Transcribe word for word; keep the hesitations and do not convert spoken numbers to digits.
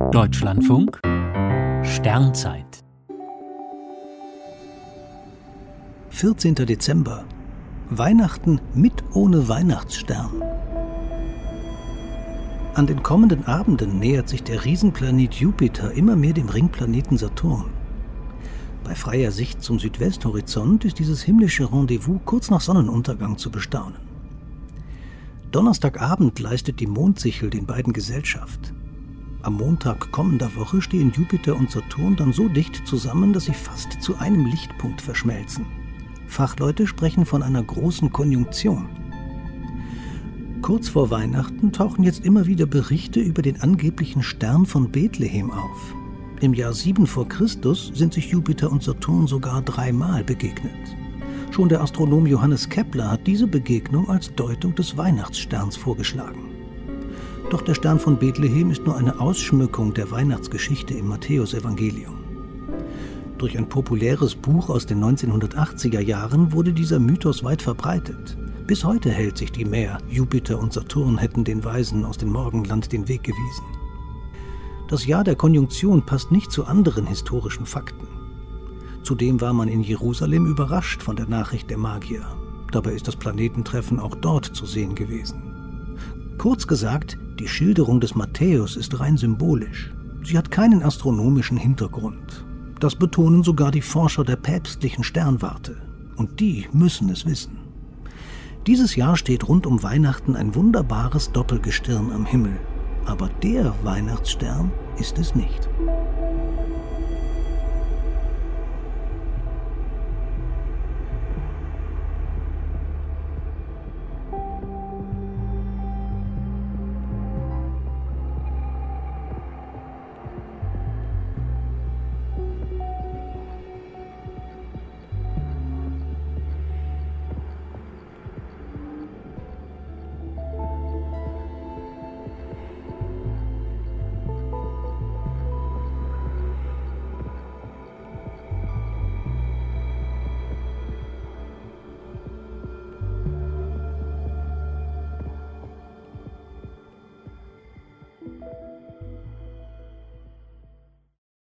Deutschlandfunk Sternzeit vierzehnter Dezember. Weihnachten mit ohne Weihnachtsstern. An den kommenden Abenden nähert sich der Riesenplanet Jupiter immer mehr dem Ringplaneten Saturn. Bei freier Sicht zum Südwesthorizont ist dieses himmlische Rendezvous kurz nach Sonnenuntergang zu bestaunen. Donnerstagabend leistet die Mondsichel den beiden Gesellschaft. Am Montag kommender Woche stehen Jupiter und Saturn dann so dicht zusammen, dass sie fast zu einem Lichtpunkt verschmelzen. Fachleute sprechen von einer großen Konjunktion. Kurz vor Weihnachten tauchen jetzt immer wieder Berichte über den angeblichen Stern von Bethlehem auf. Im Jahr sieben vor Christus sind sich Jupiter und Saturn sogar dreimal begegnet. Schon der Astronom Johannes Kepler hat diese Begegnung als Deutung des Weihnachtssterns vorgeschlagen. Doch der Stern von Bethlehem ist nur eine Ausschmückung der Weihnachtsgeschichte im Matthäusevangelium. Durch ein populäres Buch aus den neunzehnhundertachtziger Jahren wurde dieser Mythos weit verbreitet. Bis heute hält sich die Mär, Jupiter und Saturn hätten den Weisen aus dem Morgenland den Weg gewiesen. Das Jahr der Konjunktion passt nicht zu anderen historischen Fakten. Zudem war man in Jerusalem überrascht von der Nachricht der Magier. Dabei ist das Planetentreffen auch dort zu sehen gewesen. Kurz gesagt, die Schilderung des Matthäus ist rein symbolisch. Sie hat keinen astronomischen Hintergrund. Das betonen sogar die Forscher der päpstlichen Sternwarte. Und die müssen es wissen. Dieses Jahr steht rund um Weihnachten ein wunderbares Doppelgestirn am Himmel. Aber der Weihnachtsstern ist es nicht.